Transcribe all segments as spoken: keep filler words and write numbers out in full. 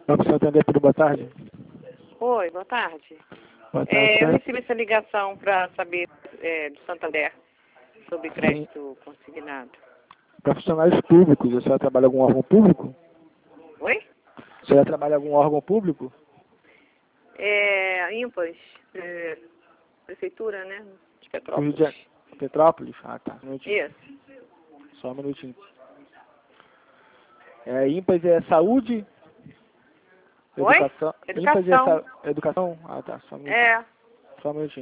Banco Santander, tudo boa tarde? Oi, boa tarde. Boa tarde. É, eu tá? recebi essa ligação para saber é, do Santander sobre crédito consignado. Profissionais públicos, a senhora trabalha em algum órgão público? Oi? A senhora trabalha em algum órgão público? É, Impas, é, prefeitura, né? De Rio Petrópolis. de Janeiro. Petrópolis? Ah, tá. Um minutinho. Isso. Só um minutinho. É, ímpares é saúde? Oi? Educação? Ímpares é Educação. sa... educação? Ah, tá. Só um minutinho. É. Só um minutinho.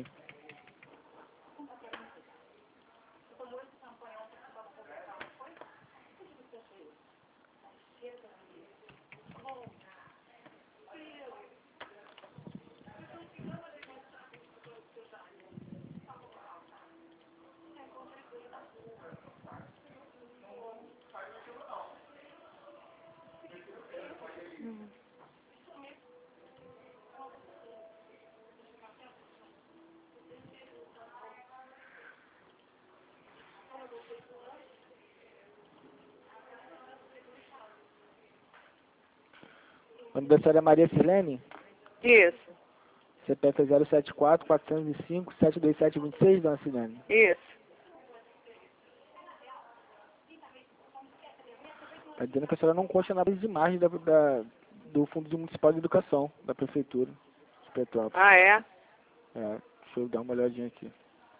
O nome da senhora é Maria Silene? Isso. C P F é zero sete quatro, quatro zero cinco, sete dois sete, dois seis, dona Silene. Isso. Está dizendo que a senhora não consta na base de imagem da, da, do Fundo Municipal de Educação, da Prefeitura de Petrópolis. Ah, é? É, deixa eu dar uma olhadinha aqui.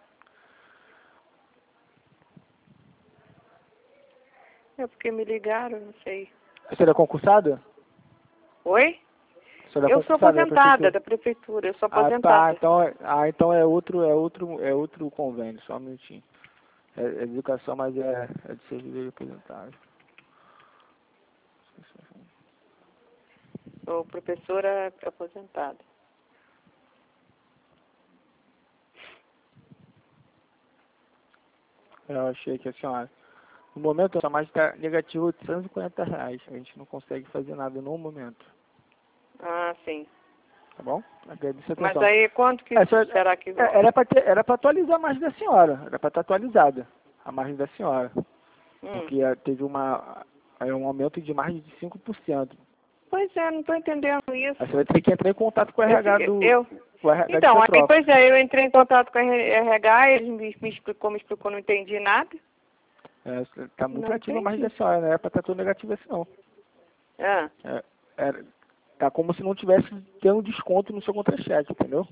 É porque me ligaram, não sei. A senhora é concursada? Oi? A senhora é Eu sou concursada da aposentada Prefeitura? da prefeitura, eu sou Ah, tá. aposentada. Então, é- ah, então é outro, é outro, é outro convênio, só um minutinho. É, é educação, mas é, é de servidor aposentado. Sou professora aposentada. Eu achei que a senhora. No momento, a sua margem está negativa oitocentos e quarenta reais. A gente não consegue fazer nada no momento. Ah, sim. Tá bom? Agradeço a Mas atenção. aí quanto que É, senhora- será que é, volta? era para era para atualizar a margem da senhora. Era para estar atualizada a margem da senhora. Hum. Porque eh, teve uma, eh, um aumento de margem de cinco por cento. Pois é, não estou entendendo Aí você isso. vai ter que entrar em contato com o R H Esse- do eu, com o R H de então, aí, Petrópolis. pois é, eu entrei em contato com a R H, ele me, me explicou, me explicou, não entendi nada. É, tá muito Não ativa a margem da entendi. senhora, não é para estar tudo negativo assim não. Ah, É, é, tá como se não tivesse tendo desconto no seu contra-cheque, entendeu?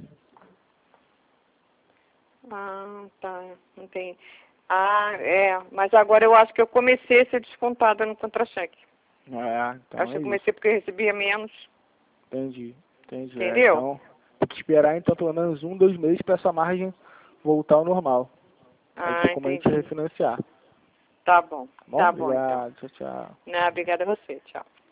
ah, tá, entendi. Ah, é, mas agora eu acho que eu comecei a ser descontada no contra-cheque. É, então Acho que é eu isso. comecei porque eu recebia menos, Entendi, entendi. É, entendeu? então, tem que esperar então pelo menos um, dois meses para sua margem voltar ao normal. Aí tem Ah, como a gente entendi. refinanciar. Tá bom, Tá bom? tá bom então. Obrigado, tchau, tchau. Não, obrigada a você, tchau.